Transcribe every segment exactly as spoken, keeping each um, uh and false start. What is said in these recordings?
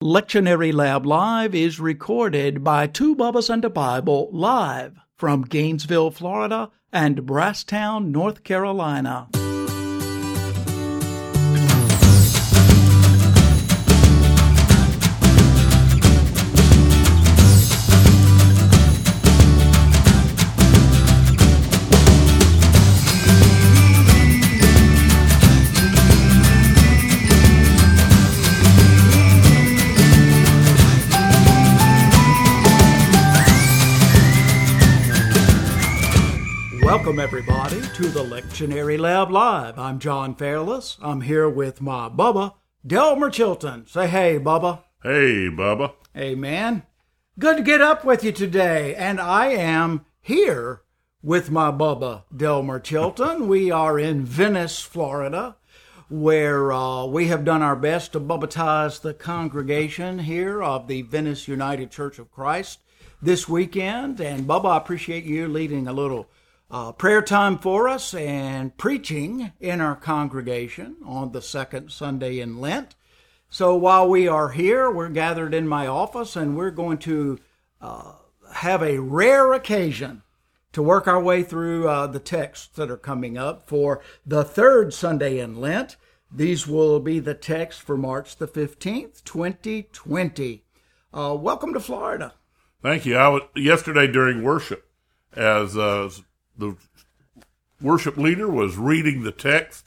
Lectionary Lab Live is recorded by Two Bubbas and a Bible live from Gainesville, Florida and Brasstown, North Carolina. Welcome, everybody, to the Lectionary Lab Live. I'm John Fairless. I'm here with my Bubba, Delmer Chilton. Say hey, Bubba. Hey, Bubba. Hey, man. Good to get up with you today. And I am here with my Bubba, Delmer Chilton. We are in Venice, Florida, where uh, we have done our best to Bubbatize the congregation here of the Venice United Church of Christ this weekend. And, Bubba, I appreciate you leading a little Uh, prayer time for us and preaching in our congregation on the second Sunday in Lent. So while we are here, we're gathered in my office and we're going to uh, have a rare occasion to work our way through uh, the texts that are coming up for the third Sunday in Lent. These will be the texts for March the fifteenth, twenty twenty. Uh, welcome to Florida. Thank you. I was, yesterday during worship, as uh, the worship leader was reading the text,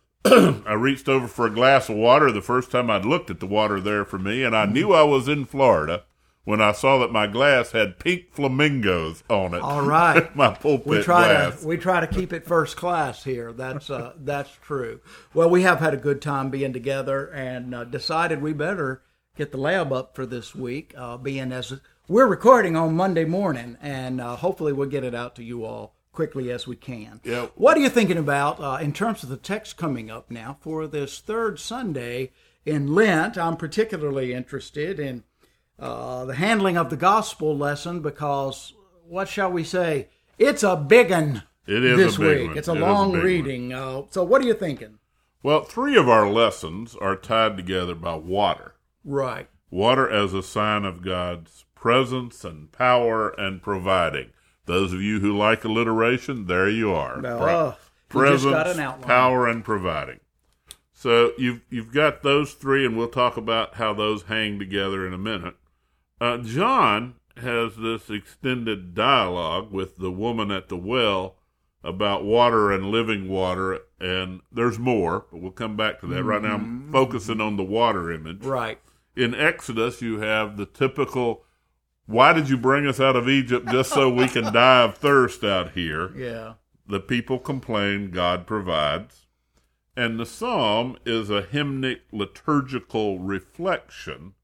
I reached over for a glass of water the first time I'd looked at the water there for me, and I knew I was in Florida when I saw that my glass had pink flamingos on it. All right. My pulpit we try glass. To, we try to keep it first class here. That's uh, that's true. Well, we have had a good time being together and uh, decided we better get the lab up for this week, uh, being as we're recording on Monday morning, and uh, hopefully we'll get it out to you all quickly as we can. Yep. What are you thinking about uh, in terms of the text coming up now for this third Sunday in Lent? I'm particularly interested in uh, the handling of the gospel lesson because, what shall we say, it's a big one it is this a big week. One. It's a it long a reading. Uh, so what are you thinking? Well, three of our lessons are tied together by water. Right. Water as a sign of God's presence and power and providing. Those of you who like alliteration, there you are. Well, Pre- uh, presence, got an outline. power, and providing. So you've you've got those three, and we'll talk about how those hang together in a minute. Uh, John has this extended dialogue with the woman at the well about water and living water, and there's more, but we'll come back to that. Mm-hmm. Right now I'm focusing on the water image. Right. In Exodus, you have the typical, why did you bring us out of Egypt just so we can die of thirst out here? Yeah. The people complain, God provides. And the psalm is a hymnic liturgical reflection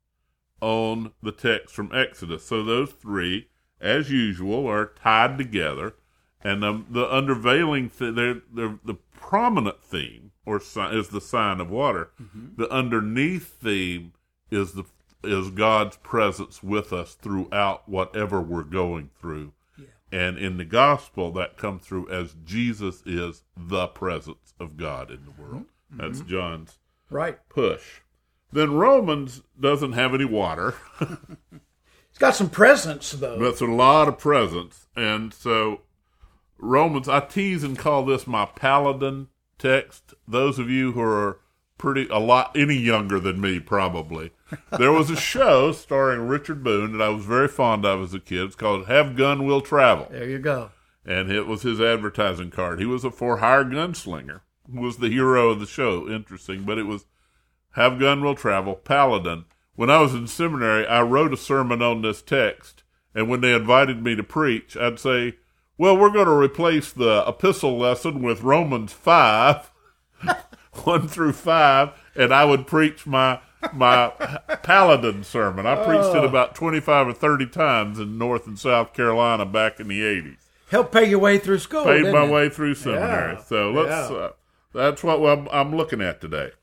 on the text from Exodus. So those three, as usual, are tied together. And the, the underveiling, th- they're, they're, the prominent theme or si- is the sign of water. Mm-hmm. The underneath theme is the is God's presence with us throughout whatever we're going through. Yeah. And in the gospel, that comes through as Jesus is the presence of God in the world. Mm-hmm. That's John's right push. Then Romans doesn't have any water. It's got some presence, though. That's a lot of presence. And so Romans, I tease and call this my paladin text. Those of you who are pretty, a lot, any younger than me probably. There was a show starring Richard Boone that I was very fond of as a kid. It's called Have Gun Will Travel. There you go. And it was his advertising card. He was a for-hire gunslinger, was the hero of the show. Interesting, but it was Have Gun Will Travel, Paladin. When I was in seminary, I wrote a sermon on this text, and when they invited me to preach, I'd say, well, we're going to replace the epistle lesson with Romans five, one through five, and I would preach my my Paladin sermon. I preached oh. it about twenty-five or thirty times in North and South Carolina back in the eighties. Helped pay your way through school, Paid didn't my it? way through seminary. Yeah. So let's. Yeah. Uh, that's what I'm, I'm looking at today.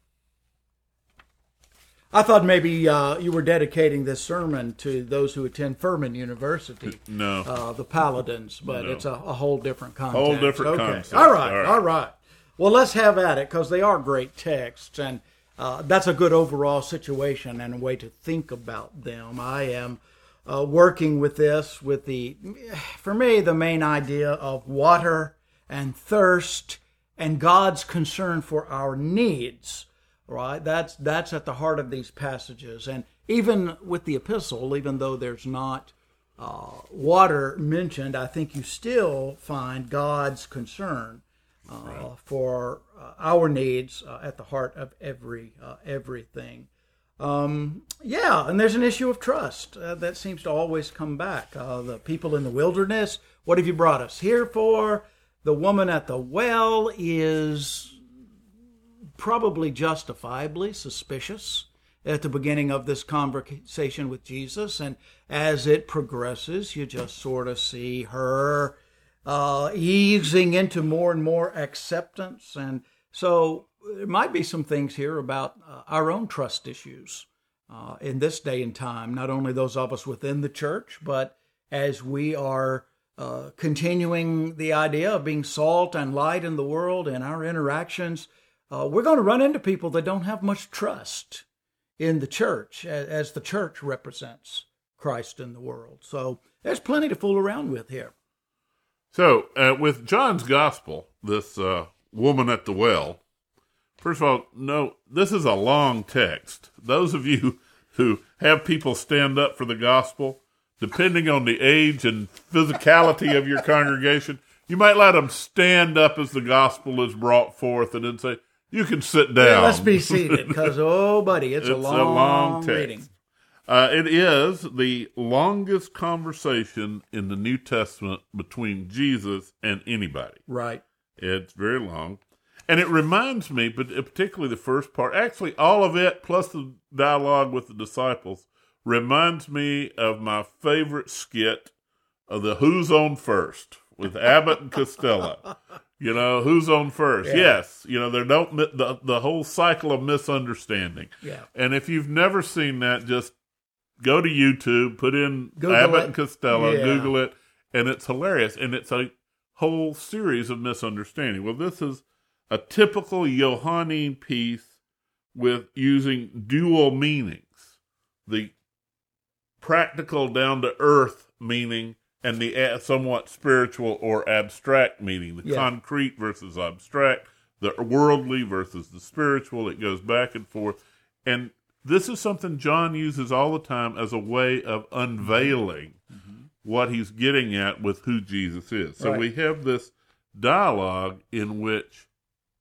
I thought maybe uh, you were dedicating this sermon to those who attend Furman University. No. Uh, the Paladins, but No. it's a, a whole different context. Whole different okay. concept. All right, All right. all right. Well, let's have at it because they are great texts. And uh, that's a good overall situation and a way to think about them. I am uh, working with this with the, for me, the main idea of water and thirst and God's concern for our needs. Right? That's that's at the heart of these passages. And even with the epistle, even though there's not uh, water mentioned, I think you still find God's concern uh, right. for uh, our needs uh, at the heart of every uh, everything. Um, yeah, and there's an issue of trust uh, that seems to always come back. Uh, the people in the wilderness, what have you brought us here for? The woman at the well is probably justifiably suspicious at the beginning of this conversation with Jesus. And as it progresses, you just sort of see her uh, easing into more and more acceptance. And so there might be some things here about uh, our own trust issues uh, in this day and time, not only those of us within the church, but as we are uh, continuing the idea of being salt and light in the world and our interactions, uh, we're going to run into people that don't have much trust in the church as the church represents Christ in the world. So there's plenty to fool around with here. So uh, with John's gospel, this uh, woman at the well, first of all, no, this is a long text. Those of you who have people stand up for the gospel, depending on the age and physicality of your congregation, you might let them stand up as the gospel is brought forth and then say, you can sit down. Yeah, let's be seated, because, oh, buddy, it's, it's a long, a long text. reading. Uh, it is the longest conversation in the New Testament between Jesus and anybody. Right. It's very long. And it reminds me, but particularly the first part, actually all of it, plus the dialogue with the disciples, reminds me of my favorite skit of the Who's On First with Abbott and Costello. You know, who's on first? Yeah. Yes. You know, there don't the the whole cycle of misunderstanding. Yeah. And if you've never seen that, just go to YouTube, put in Google Abbott it. and Costello, Yeah. Google it, and it's hilarious. And it's a whole series of misunderstanding. Well, this is a typical Johannine piece with using dual meanings. The practical, down-to-earth meaning and the somewhat spiritual or abstract meaning, the yeah. concrete versus abstract, the worldly versus the spiritual. It goes back and forth. And this is something John uses all the time as a way of unveiling mm-hmm. what he's getting at with who Jesus is. So right. we have this dialogue in which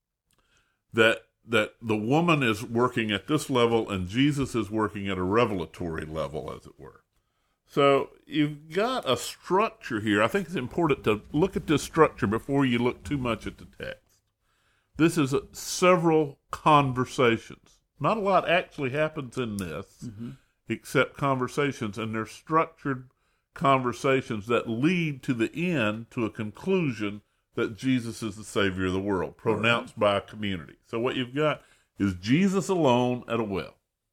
that that the woman is working at this level and Jesus is working at a revelatory level, as it were. So you've got a structure here. I think it's important to look at this structure before you look too much at the text. This is a, several conversations. Not a lot actually happens in this, mm-hmm. except conversations, and they're structured conversations that lead to the end, to a conclusion that Jesus is the Savior of the world, pronounced right. by a community. So what you've got is Jesus alone at a well.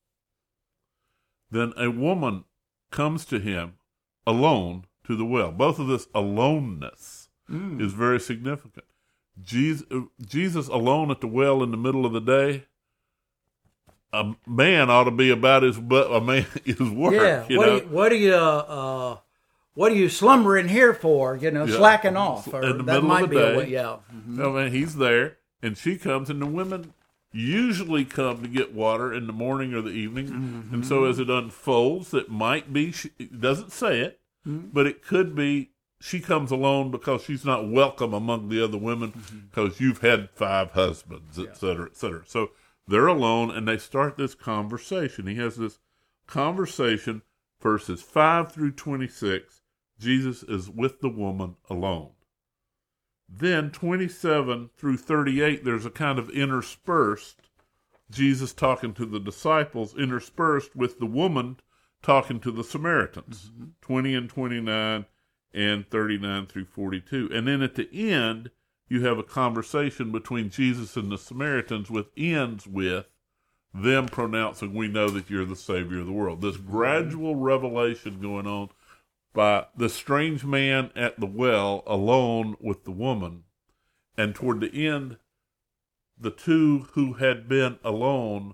Then a woman comes to him alone to the well. Both of this aloneness mm. is very significant. Jesus, Jesus alone at the well in the middle of the day, a man ought to be about his a man his work. Yeah. You what, know? Are you, what are you uh, what are you slumbering here for? You know, yeah. slacking off. Or in the that middle might of the be day. A way, yeah. Mm-hmm. I mean, he's there, and she comes, and the women usually come to get water in the morning or the evening. Mm-hmm. And so as it unfolds, it might be, she, it doesn't say it, mm-hmm. but it could be she comes alone because she's not welcome among the other women because mm-hmm. you've had five husbands, et cetera, et cetera. So they're alone, and they start this conversation. He has this conversation, verses five through twenty-six. Jesus is with the woman alone. Then twenty-seven through thirty-eight, there's a kind of interspersed, Jesus talking to the disciples, interspersed with the woman talking to the Samaritans, mm-hmm. twenty and twenty-nine and thirty-nine through forty-two. And then at the end, you have a conversation between Jesus and the Samaritans, which ends with them pronouncing, we know that you're the Savior of the world. This gradual revelation going on by the strange man at the well alone with the woman, and toward the end, the two who had been alone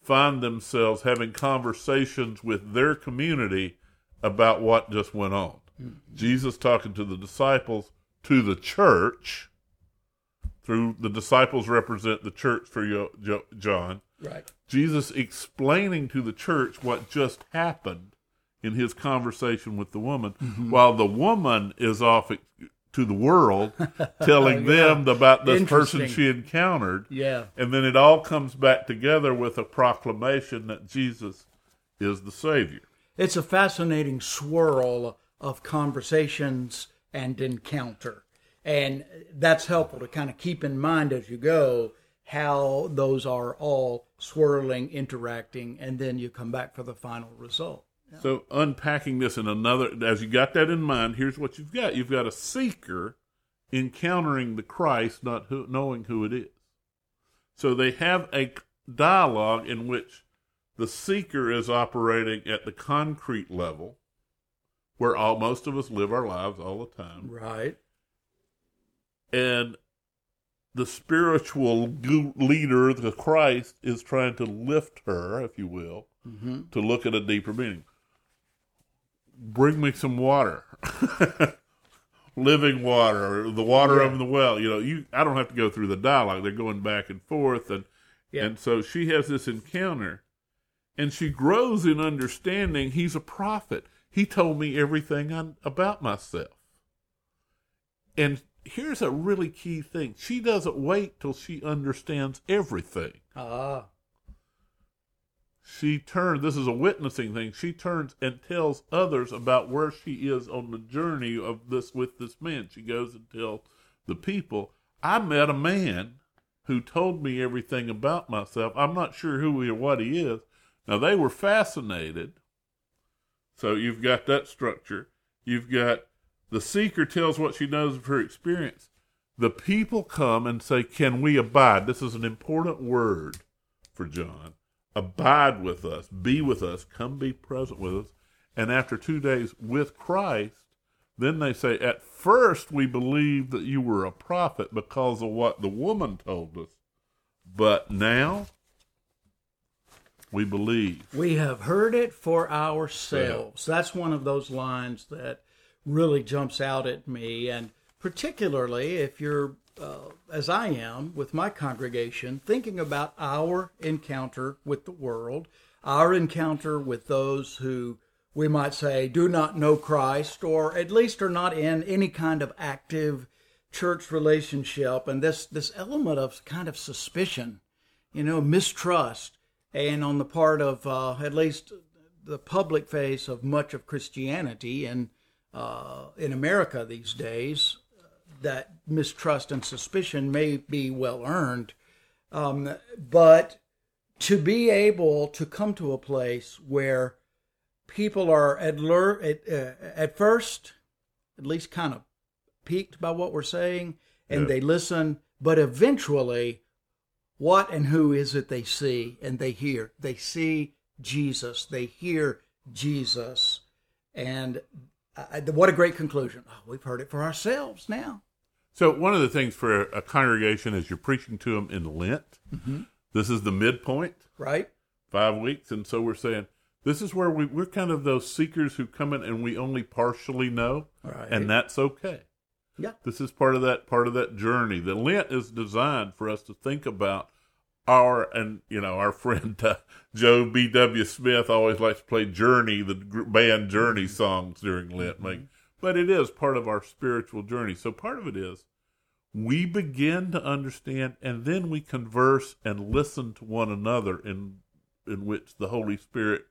find themselves having conversations with their community about what just went on. Mm-hmm. Jesus talking to the disciples, to the church, through the disciples represent the church for Yo, Jo, John. Right. Jesus explaining to the church what just happened in his conversation with the woman, mm-hmm. while the woman is off to the world telling yeah. them about this person she encountered. Yeah. And then it all comes back together with a proclamation that Jesus is the Savior. It's a fascinating swirl of conversations and encounter. And that's helpful to kind of keep in mind as you go how those are all swirling, interacting, and then you come back for the final result. Yeah. So unpacking this in another, as you got that in mind, here's what you've got. You've got a seeker encountering the Christ, not who, knowing who it is. So they have a dialogue in which the seeker is operating at the concrete level, where all most of us live our lives all the time. Right. And the spiritual leader, the Christ, is trying to lift her, if you will, mm-hmm. to look at a deeper meaning. Bring me some water, living water, or the water yeah. of the well. You know, you. I don't have to go through the dialogue. They're going back and forth, and yeah. and so she has this encounter, and she grows in understanding. He's a prophet. He told me everything I, about myself. And here's a really key thing. She doesn't wait till she understands everything. Ah. She turns, this is a witnessing thing, she turns and tells others about where she is on the journey of this with this man. She goes and tells the people, I met a man who told me everything about myself. I'm not sure who he or what he is. Now, they were fascinated. So you've got that structure. You've got the seeker tells what she knows of her experience. The people come and say, can we abide? This is an important word for John. Abide with us, be with us, come be present with us. And after two days with Christ, then they say, at first we believed that you were a prophet because of what the woman told us. But now we believe. We have heard it for ourselves. Yeah. That's one of those lines that really jumps out at me. And particularly if you're Uh, as I am with my congregation, thinking about our encounter with the world, our encounter with those who we might say do not know Christ, or at least are not in any kind of active church relationship, and this, this element of kind of suspicion, you know, mistrust, and on the part of uh, at least the public face of much of Christianity in, uh, in America these days, that mistrust and suspicion may be well earned, um, but to be able to come to a place where people are at, lure, at, uh, at first, at least kind of piqued by what we're saying, and yeah. they listen, but eventually, what and who is it they see and they hear? They see Jesus, they hear Jesus, and uh, what a great conclusion. Oh, we've heard it for ourselves now. So one of the things for a congregation is you're preaching to them in Lent. Mm-hmm. This is the midpoint. Right. Five weeks. And so we're saying, this is where we, we're kind of those seekers who come in and we only partially know. Right. And that's okay. Yeah. This is part of that, part of that journey. The Lent is designed for us to think about our, and you know, our friend uh, Joe B W. Smith always likes to play Journey, the band Journey songs during Lent. Mm-hmm. But it is part of our spiritual journey. So part of it is we begin to understand, and then we converse and listen to one another in in which the Holy Spirit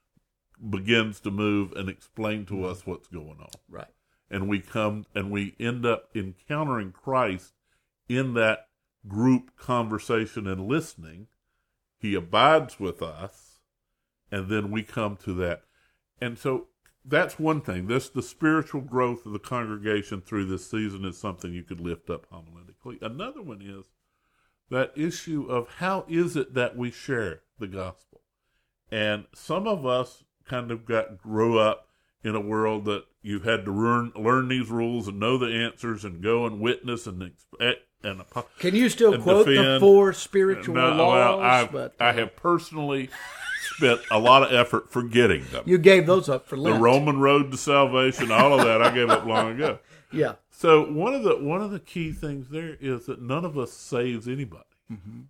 begins to move and explain to us what's going on. Right. And we come and we end up encountering Christ in that group conversation and listening. He abides with us, and then we come to that. And so that's one thing. This the spiritual growth of the congregation through this season is something you could lift up homiletically. Another one is that issue of how is it that we share the gospel. And some of us kind of got grew up in a world that you had to learn learn these rules and know the answers and go and witness and and apo- Can you still and quote defend. the four spiritual No, laws? well, I, but, I have personally spent a lot of effort forgetting them. You gave those up for The Lent. Roman road to salvation, all of that, I gave up long ago. Yeah. So one of the one of the key things there is that none of us saves anybody. Mm-hmm.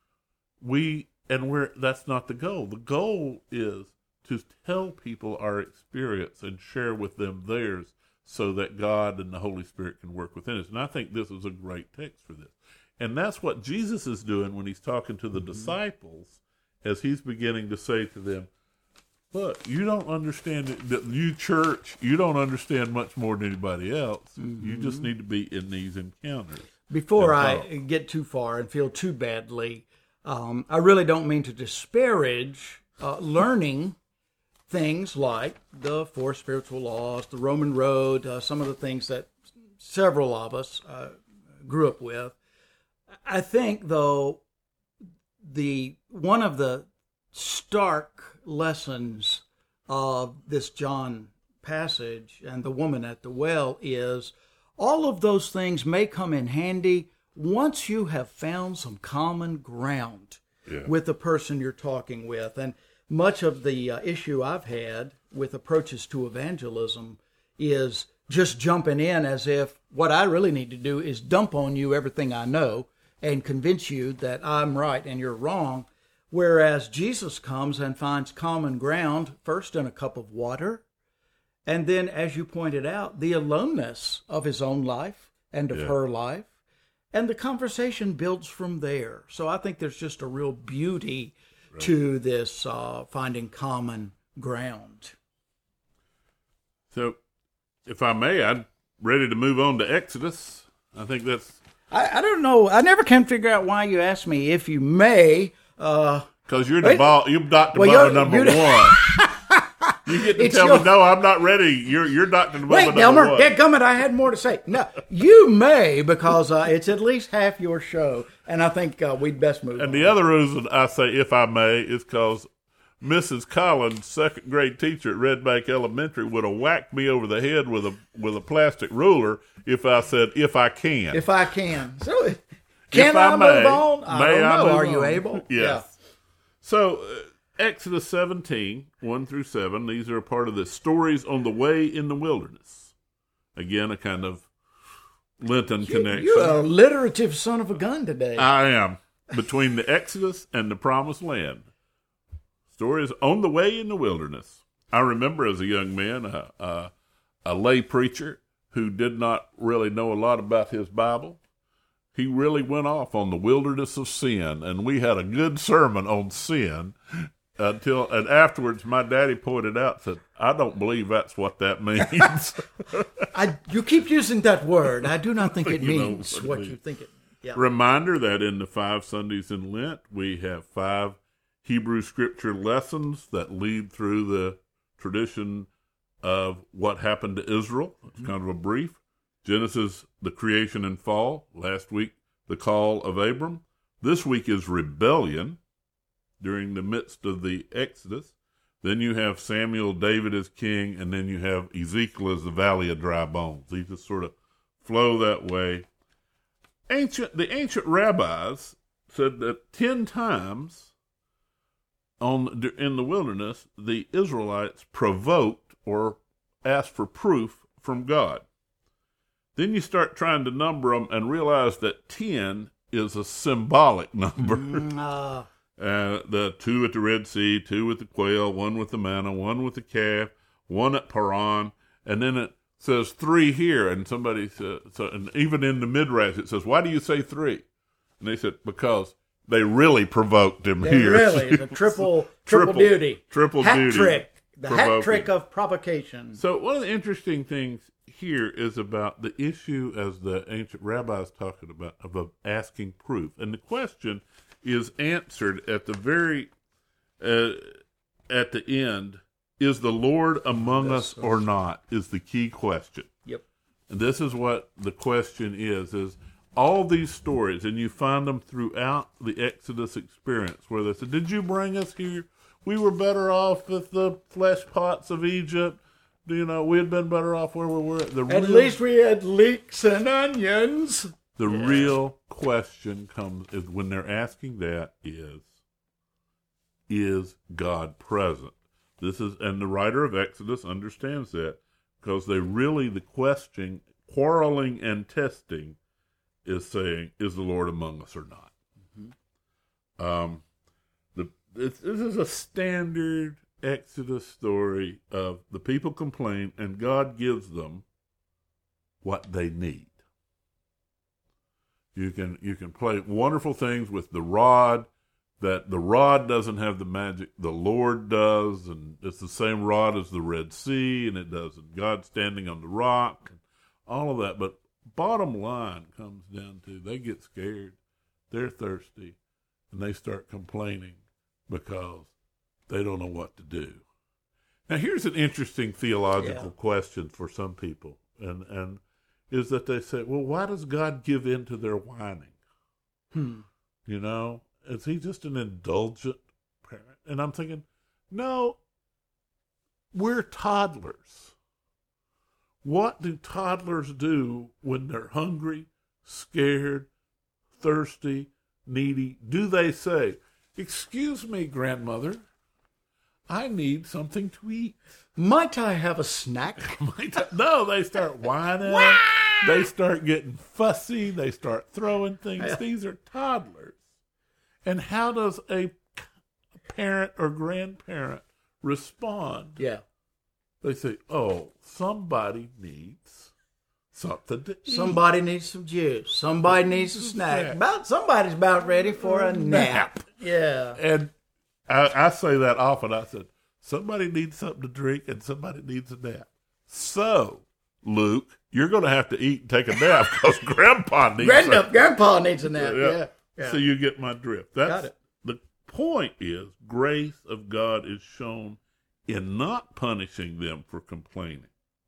We and we're that's not the goal. The goal is to tell people our experience and share with them theirs, so that God and the Holy Spirit can work within us. And I think this is a great text for this. And that's what Jesus is doing when he's talking to the mm-hmm. disciples, as he's beginning to say to them, look, you don't understand it. You church, you don't understand much more than anybody else. Mm-hmm. You just need to be in these encounters. Before I get too far and feel too badly, um, I really don't mean to disparage uh, learning things like the four spiritual laws, the Roman road, uh, some of the things that several of us uh, grew up with. I think, though, the one of the stark lessons of this John passage and the woman at the well is all of those things may come in handy once you have found some common ground yeah. with the person you're talking with. And much of the uh, issue I've had with approaches to evangelism is just jumping in as if what I really need to do is dump on you everything I know and convince you that I'm right and you're wrong. Whereas Jesus comes and finds common ground first in a cup of water, and then, as you pointed out, the aloneness of his own life and of yeah. her life, and the conversation builds from there. So I think there's just a real beauty right. to this uh, finding common ground. So, if I may, I'm ready to move on to Exodus. I think that's... I, I don't know. I never can figure out why you asked me if you may... Because uh, you're the ball, you're Doctor well, Bubba you're, number you're one. You get to it's tell your, me, no, I'm not ready. You're you're Doctor Bubba wait, number Delmer, one. Get gummit, I had more to say. No, you may, because uh, it's at least half your show, and I think uh, we'd best move and on. And the other reason I say, if I may, is because Missus Collins, second grade teacher at Red Bank Elementary, would have whacked me over the head with a with a plastic ruler if I said, if I can. If I can. So, can if I, I move may, on? I may don't I know. move Are on? you able? Yes. Yeah. So, uh, Exodus seventeen, one through seven, these are a part of the stories on the way in the wilderness. Again, a kind of Lenten you, connection. You're a alliterative son of a gun today. I am. Between the Exodus and the Promised Land. Stories on the way in the wilderness. I remember as a young man, a, a, a lay preacher who did not really know a lot about his Bible. He really went off on the wilderness of sin, and we had a good sermon on sin until, and afterwards my daddy pointed out, said, I don't believe that's what that means. I, you keep using that word. I do not think it You know means what it what means. you think it yeah. Reminder that in the five Sundays in Lent, we have five Hebrew scripture lessons that lead through the tradition of what happened to Israel. It's mm-hmm. kind of a brief. Genesis, the creation and fall. Last week, the call of Abram. This week is rebellion during the midst of the Exodus. Then you have Samuel, David as king, and then you have Ezekiel as the valley of dry bones. These just sort of flow that way. Ancient, the ancient rabbis said that ten times on in the wilderness, the Israelites provoked or asked for proof from God. Then you start trying to number them and realize that ten is a symbolic number. Mm, uh. Uh, the two at the Red Sea, two with the quail, one with the manna, one with the calf, one at Paran, and then it says three here. And somebody said, so, and even in the Midrash it says, "Why do you say three?" And they said, "Because they really provoked him they here." Really, the triple triple, triple beauty, triple hat beauty, trick, the provoking. hat trick of provocation. So one of the interesting things here is about the issue, as the ancient rabbis talking about, of asking proof, and the question is answered at the very uh, at the end. Is the Lord among us or not? Is the key question. Yep. And this is what the question is: is all these stories, and you find them throughout the Exodus experience, where they said, "Did you bring us here? We were better off with the flesh pots of Egypt. You know, we had been better off where we were." The At real, least we had leeks and onions. The Yeah. real question comes is when they're asking that is, is God present? This is, and the writer of Exodus understands that because they really, the question, quarreling and testing is saying, is the Lord among us or not? Mm-hmm. Um, the this, this is a standard Exodus story of the people complain and God gives them what they need. You can you can play wonderful things with the rod, that the rod doesn't have the magic the Lord does, and it's the same rod as the Red Sea, and it does, and God standing on the rock, and all of that. But bottom line comes down to they get scared, they're thirsty, and they start complaining because they don't know what to do. Now here's an interesting theological Yeah. question for some people, and and is that they say, well, why does God give in to their whining? Hmm. You know, is he just an indulgent parent? And I'm thinking, no, we're toddlers. What do toddlers do when they're hungry, scared, thirsty, needy? Do they say, excuse me, grandmother, I need something to eat? Might I have a snack? No, they start whining. They start getting fussy. They start throwing things. Yeah. These are toddlers. And how does a parent or grandparent respond? Yeah. They say, oh, somebody needs something to eat. Somebody needs some juice. Somebody needs a snack. snack. About somebody's about ready for a nap. Yeah. And I, I say that often. I said, somebody needs something to drink and somebody needs a nap. So, Luke, you're going to have to eat and take a nap because Grandpa needs Grandpa, something. Grandpa needs a nap. Yeah. Yeah. yeah. So you get my drift. That's, Got it. The point is, grace of God is shown in not punishing them for complaining,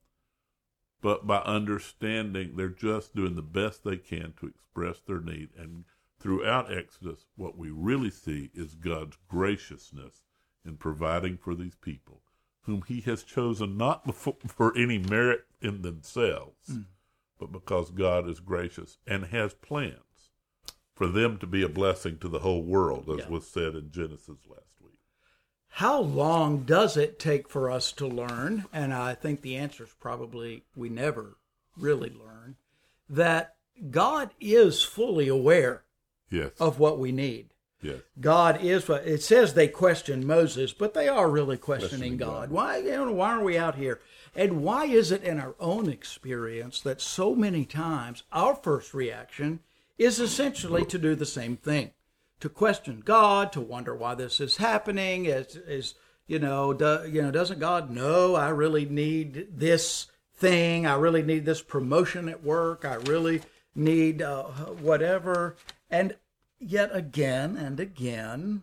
but by understanding they're just doing the best they can to express their need. And throughout Exodus, what we really see is God's graciousness in providing for these people, whom he has chosen not before, for any merit in themselves, mm. but because God is gracious and has plans for them to be a blessing to the whole world, as yeah. was said in Genesis last week. How long does it take for us to learn, and I think the answer is probably we never really learn, that God is fully aware yes. of what we need. Yes. God is, it says they questioned Moses, but they are really questioning, questioning God. God. Why, you know, why are we out here? And why is it in our own experience that so many times our first reaction is essentially to do the same thing, to question God, to wonder why this is happening? Is, is you know, do, you know, doesn't God know I really need this thing? I really need this promotion at work. I really need uh, whatever. And yet again and again,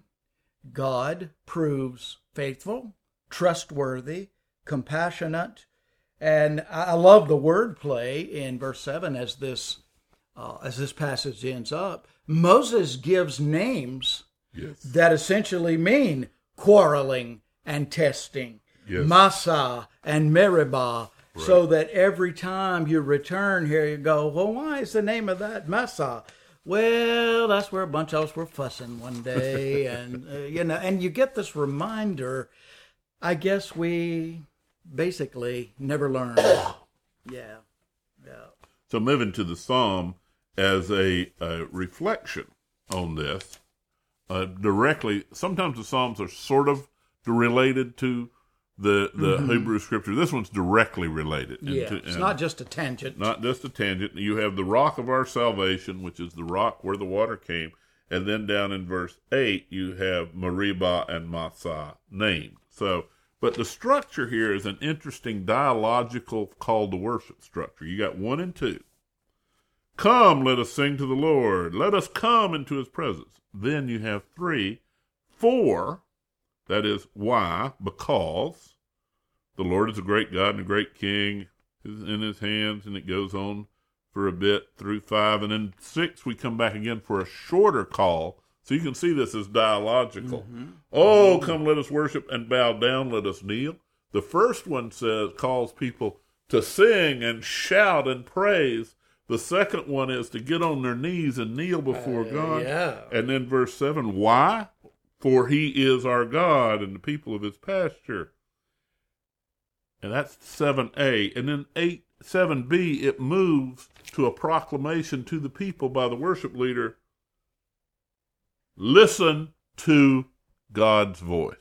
God proves faithful, trustworthy, compassionate. And I love the wordplay in verse seven as this uh, as this passage ends up. Moses gives names yes. that essentially mean quarreling and testing, yes. Massah and Meribah, right. so that every time you return here, you go, well, why is the name of that Massah? Well, that's where a bunch of us were fussing one day, and uh, you know, and you get this reminder. I guess we basically never learned. yeah, yeah. So moving to the Psalm as a, a reflection on this, uh, directly. Sometimes the Psalms are sort of related to the the mm-hmm. Hebrew Scripture. This one's directly related. Yeah, into, it's not just a tangent. Not just a tangent. You have the rock of our salvation, which is the rock where the water came, and then down in verse eight you have Meribah and Massah named. So, but the structure here is an interesting dialogical call to worship structure. You got one and two. Come, let us sing to the Lord. Let us come into his presence. Then you have three, four. That is why, because the Lord is a great God and a great King is in his hands, and it goes on for a bit through five. And then six, we come back again for a shorter call. So you can see this as dialogical. Mm-hmm. Oh, come, let us worship and bow down, let us kneel. The first one says calls people to sing and shout and praise The second one is to get on their knees and kneel before Uh, God. yeah. And then verse seven, why? For he is our God and the people of his pasture. And that's seven A. And then eight, seven B, it moves to a proclamation to the people by the worship leader. Listen to God's voice.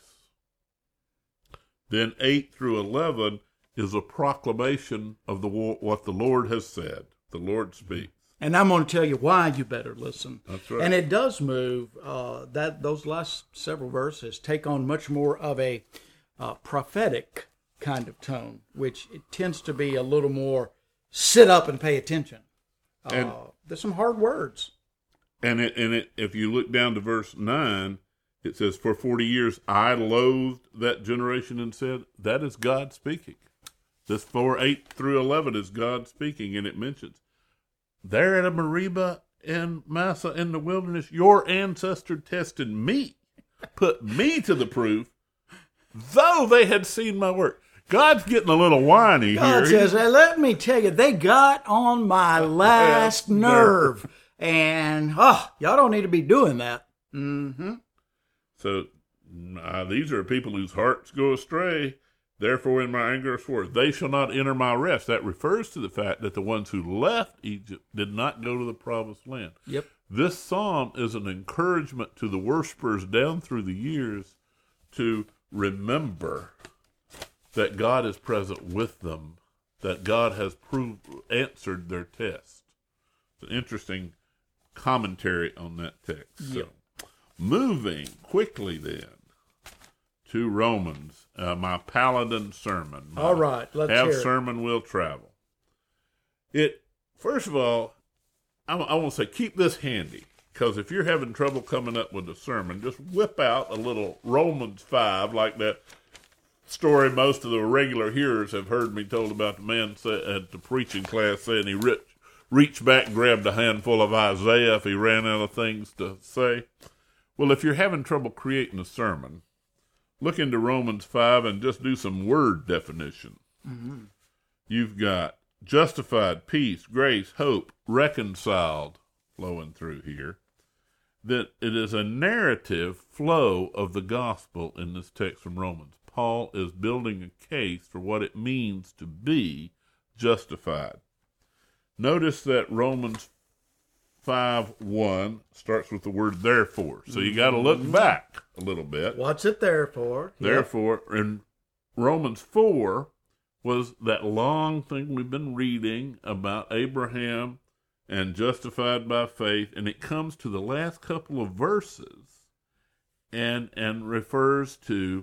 Then eight through eleven is a proclamation of the what the Lord has said. The Lord speaks. And I'm going to tell you why you better listen. That's right. And it does move, uh, that those last several verses take on much more of a uh, prophetic kind of tone, which it tends to be a little more sit up and pay attention. Uh, And- there's some hard words. And it, and it, if you look down to verse nine, it says, for forty years I loathed that generation and said, that is God speaking. This four, eight through eleven is God speaking, and it mentions, there at a Meribah in Massa in the wilderness, your ancestor tested me, put me to the proof, though they had seen my work. God's getting a little whiny God here. says, hey, let me tell you, they got on my last nerve. And, oh, y'all don't need to be doing that. Mm-hmm. So uh, these are people whose hearts go astray. Therefore, in my anger, I swore, they shall not enter my rest. That refers to the fact that the ones who left Egypt did not go to the promised land. Yep. This psalm is an encouragement to the worshipers down through the years to remember that God is present with them, that God has proved, answered their test. It's an interesting commentary on that text. Yep. So, moving quickly then to Romans, uh, my paladin sermon. My All right, let's have hear it. sermon will travel. It first of all, I, I want to say keep this handy, because if you're having trouble coming up with a sermon, just whip out a little Romans five, like that story most of the regular hearers have heard me told about the man say, at the preaching class saying he reached, reached back and grabbed a handful of Isaiah if he ran out of things to say. Well, if you're having trouble creating a sermon, look into Romans five and just do some word definition. Mm-hmm. You've got justified, peace, grace, hope, reconciled flowing through here. That it is a narrative flow of the gospel in this text from Romans. Paul is building a case for what it means to be justified. Notice that Romans five one starts with the word therefore. So you got to look back a little bit. What's it there for? Therefore, in Romans four was that long thing we've been reading about Abraham and justified by faith, and it comes to the last couple of verses and and refers to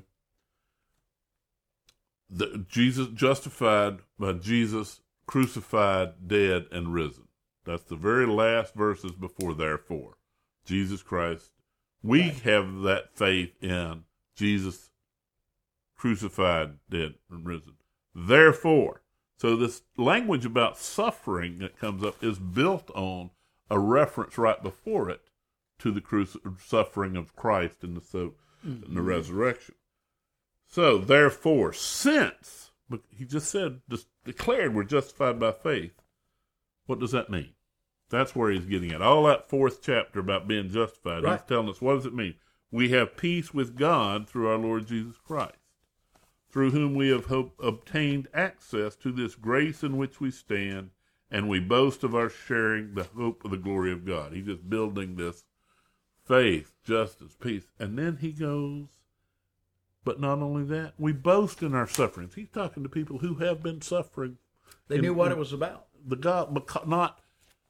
the Jesus justified by Jesus crucified, dead, and risen. That's the very last verses before therefore. Jesus Christ. We Right. have that faith in Jesus crucified, dead, and risen. Therefore. So this language about suffering that comes up is built on a reference right before it to the cruci- suffering of Christ and the, so, Mm-hmm. and the resurrection. So, therefore, since, but he just said, just declared we're justified by faith, what does that mean? That's where he's getting at. All that fourth chapter about being justified, Right. he's telling us, what does it mean? We have peace with God through our Lord Jesus Christ, through whom we have hope, obtained access to this grace in which we stand, and we boast of our sharing the hope of the glory of God. He's just building this faith, justice, peace. And then he goes, but not only that, we boast in our sufferings. He's talking to people who have been suffering. They in- knew what in it was about. The God, beca- not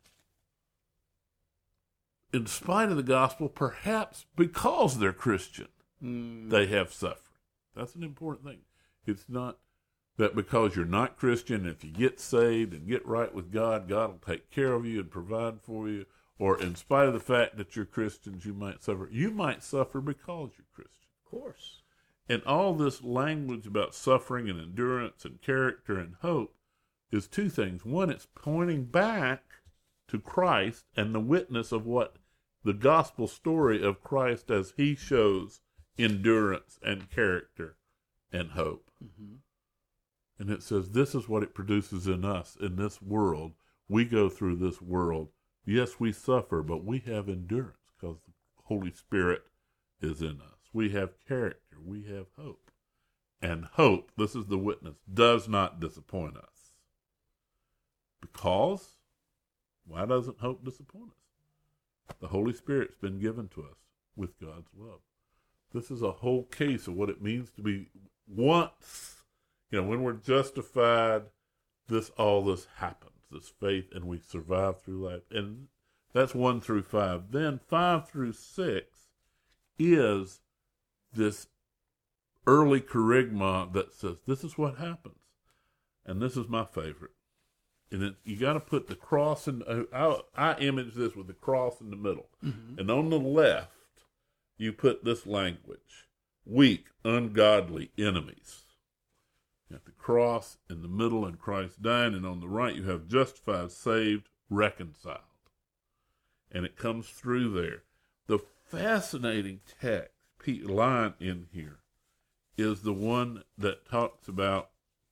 in spite of the gospel, perhaps because they're Christian, Mm. they have suffering. That's an important thing. It's not that because you're not Christian, if you get saved and get right with God, God will take care of you and provide for you. Or in spite of the fact that you're Christians, you might suffer. You might suffer because you're Christian. Of course. And all this language about suffering and endurance and character and hope is two things. One, it's pointing back to Christ and the witness of what the gospel story of Christ as he shows endurance and character and hope. Mm-hmm. And it says this is what it produces in us in this world we go through this world. Yes, we suffer, but we have endurance because the Holy Spirit is in us. We have character. We have hope. And hope, this is the witness, does not disappoint us. Because, why doesn't hope disappoint us? The Holy Spirit's been given to us with God's love. This is a whole case of what it means to be once, you know, when we're justified, this all this happens, this faith, and we survive through life. And that's one through five. Then five through six is this early charisma that says, this is what happens. And this is my favorite. And it, you got to put the cross in, uh, I, I image this with the cross in the middle. Mm-hmm. And on the left, you put this language, weak, ungodly enemies. You have the cross in the middle and Christ dying, and on the right you have justified, saved, reconciled. And it comes through there. The fascinating text, line in here, is the one that talks about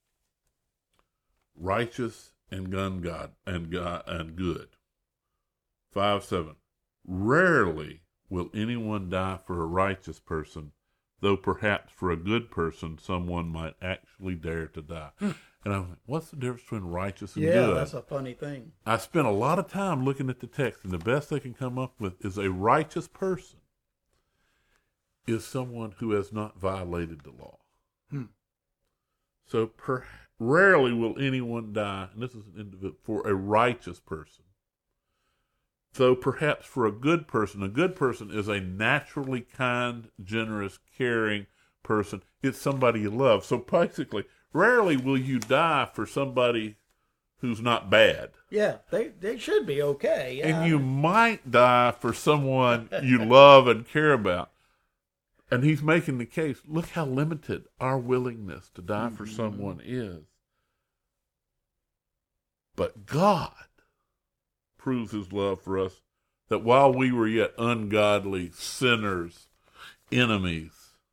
righteous and gun God and God and good. Five seven. Rarely will anyone die for a righteous person, though perhaps for a good person someone might actually dare to die. And I'm like, what's the difference between righteous and yeah, good? Yeah, that's a funny thing. I spent a lot of time looking at the text, and the best they can come up with is a righteous person is someone who has not violated the law. Hmm. So per, rarely will anyone die, and this is an individual, for a righteous person. Though perhaps for a good person, a good person is a naturally kind, generous, caring person. It's somebody you love. So basically, rarely will you die for somebody who's not bad. Yeah, they, they should be okay. Yeah. And you might die for someone you love and care about. And he's making the case, look how limited our willingness to die mm-hmm. for someone is. But God proves his love for us, that while we were yet ungodly, sinners, enemies,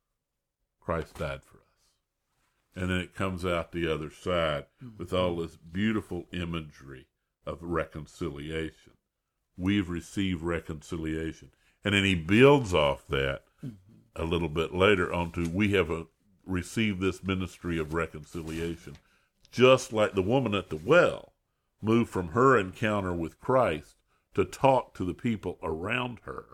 Christ died for us. And then it comes out the other side mm-hmm. with all this beautiful imagery of reconciliation. We've received reconciliation. And then he builds off that mm-hmm. a little bit later onto, we have a, received this ministry of reconciliation. Just like the woman at the well moved from her encounter with Christ to talk to the people around her,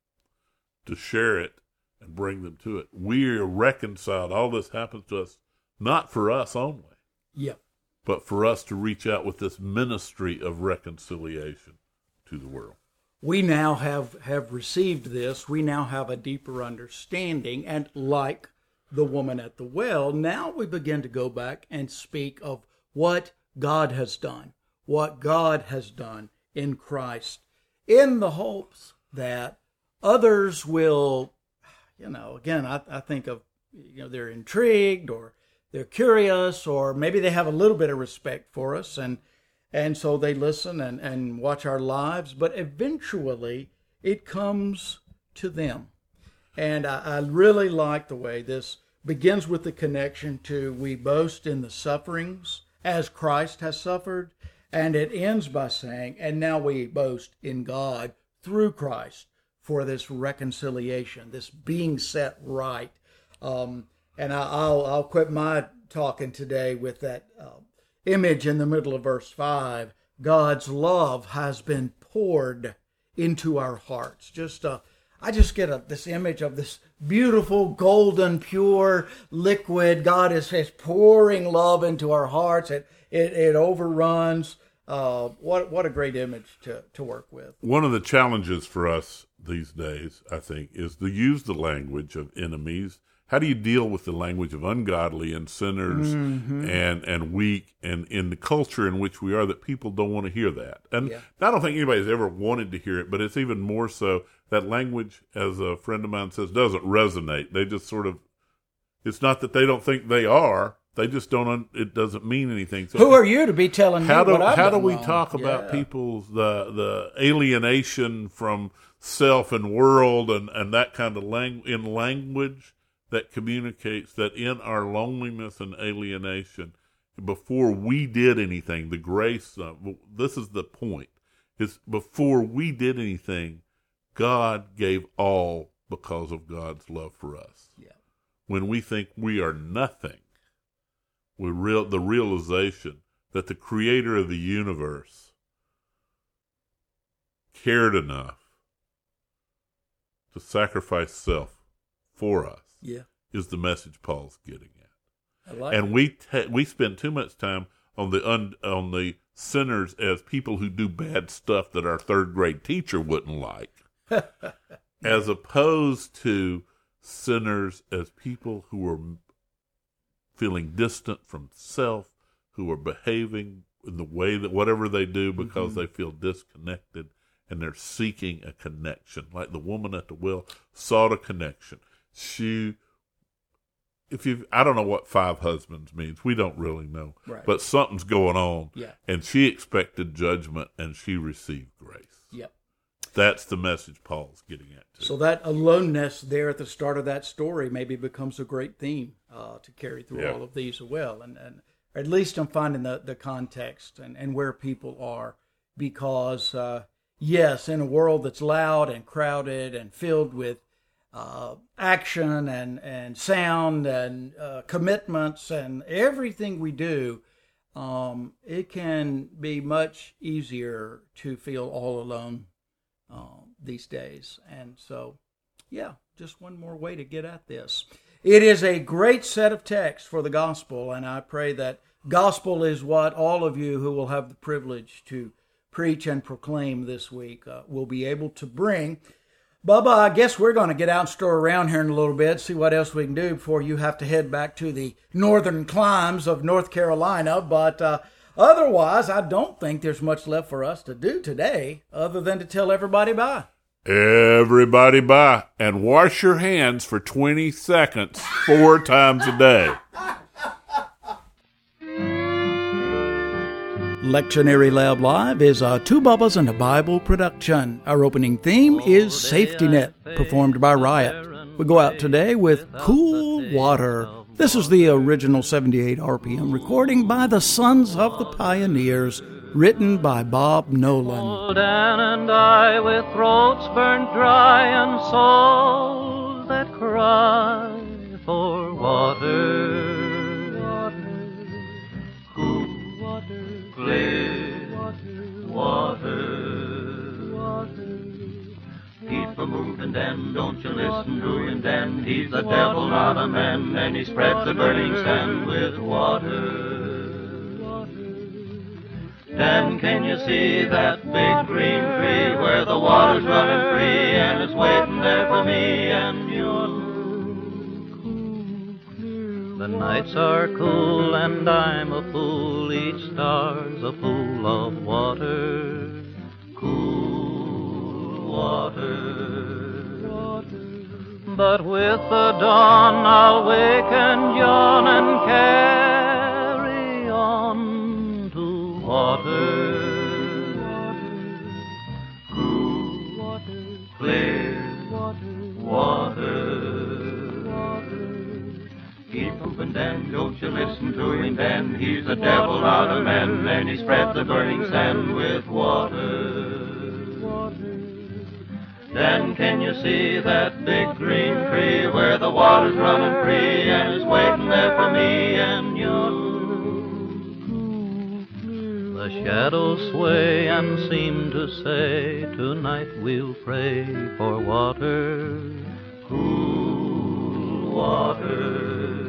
to share it and bring them to it. We are reconciled. All this happens to us, not for us only, yeah, but for us to reach out with this ministry of reconciliation to the world. We now have, have received this. We now have a deeper understanding. And like the woman at the well, now we begin to go back and speak of what God has done, what God has done in Christ, in the hopes that others will, you know, again, I, I think of, you know, they're intrigued or they're curious, or maybe they have a little bit of respect for us, and and so they listen and, and watch our lives, but eventually it comes to them. And I, I really like the way this begins with the connection to we boast in the sufferings as Christ has suffered, and it ends by saying, and now we boast in God through Christ for this reconciliation, this being set right. Um, and I, I'll I'll quit my talking today with that uh, image in the middle of verse five. God's love has been poured into our hearts. Just uh, I just get a, this image of this beautiful, golden, pure liquid. God is, is pouring love into our hearts. It it, it overruns. Uh, what what a great image to, to work with. One of the challenges for us these days, I think, is to use the language of enemies. How do you deal with the language of ungodly and sinners mm-hmm. and and weak, and in the culture in which we are, that people don't want to hear that? And yeah. I don't think anybody's ever wanted to hear it, but it's even more so that language, as a friend of mine says, doesn't resonate. They just sort of, it's not that they don't think they are, they just don't, it doesn't mean anything. So who are you to be telling how me do, what I've How done do we wrong? talk about yeah. people's, the, the alienation from self and world and, and that kind of lang- in language that communicates that in our loneliness and alienation, before we did anything, the grace, uh, this is the point, is before we did anything, God gave all because of God's love for us. Yeah. When we think we are nothing, we real the realization that the creator of the universe cared enough to sacrifice self for us Yeah. is the message Paul's getting at. I like and it. we te- we spend too much time on the un- on the sinners as people who do bad stuff that our third grade teacher wouldn't like, as opposed to sinners as people who are feeling distant from self, who are behaving in the way that whatever they do because mm-hmm. they feel disconnected, and they're seeking a connection. Like the woman at the well sought a connection. She, if you, I don't know what five husbands means. We don't really know, right. But something's going on. Yeah. And she expected judgment, and she received grace. Yep. That's the message Paul's getting at too. So that aloneness there at the start of that story maybe becomes a great theme uh, to carry through yeah. all of these as well. And, and at least I'm finding the, the context and, and where people are. Because, uh, yes, in a world that's loud and crowded and filled with uh, action and, and sound and uh, commitments and everything we do, um, it can be much easier to feel all alone Uh, these days. And so, yeah, just one more way to get at this. It is a great set of texts for the gospel, and I pray that gospel is what all of you who will have the privilege to preach and proclaim this week uh, will be able to bring. Bubba, I guess we're going to get out and stir around here in a little bit, see what else we can do before you have to head back to the northern climes of North Carolina, but uh, otherwise, I don't think there's much left for us to do today other than to tell everybody bye. Everybody bye. And wash your hands for twenty seconds four times a day. Lectionary Lab Live is a Two Bubbas and a Bible production. Our opening theme is Safety Net, performed by Riot. We go out today with Cool Water. This is the original seventy-eight R P M recording by the Sons of the Pioneers, written by Bob Nolan. Dan and I, with throats burnt dry and souls that cry for water. Water, cool water, clear water, water. Keep a moving, Dan, don't you listen to him, Dan. He's the devil, not a man, and he spreads a burning sand with water. Dan, can you see that big green tree where the water's running free and it's waiting there for me and you? The nights are cool and I'm a fool, each star's a pool of water. Cool water, water. But with the dawn I'll wake and yawn and carry on to water. Cool water, clear water. Keep moving, Dan, don't you listen to him, Dan. He's a devil, not a man, and he spreads the burning sand with water. Dan, can you see that big green tree where the water's running free and is waiting there for me and you? The shadows sway and seem to say, tonight we'll pray for water. Cool water.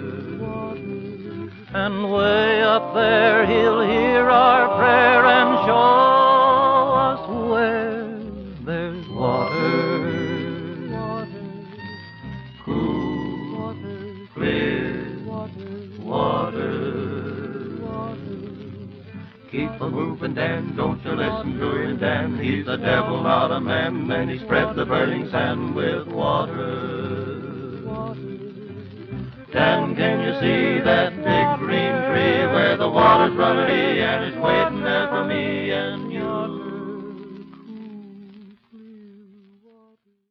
And way up there he'll hear our prayer and show us where there's water. Cool water, clear water. Keep a moving, Dan, don't you listen to him, Dan. He's the devil, not a man, and he spreads the burning sand with water. Dan, can you see that big green tree where the water's running and it's waiting